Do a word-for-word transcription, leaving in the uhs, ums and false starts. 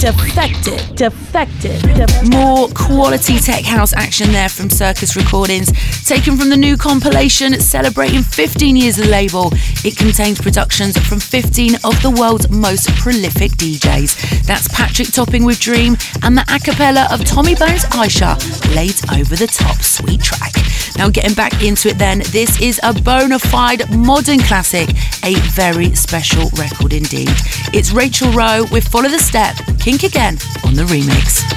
Defected, defected, defected. More quality tech house action there from Circus Recordings, taken from the new compilation celebrating fifteen years of the label. It contains productions from fifteen of the world's most prolific D Js. That's Patrick Topping with Dream and the a cappella of Tommy Bones Aisha laid over the top. Sweet track. Now getting back into it then, this is a bona fide modern classic, a very special record indeed. It's Rachel Rowe with Follow the Step, Kink Again on the remix.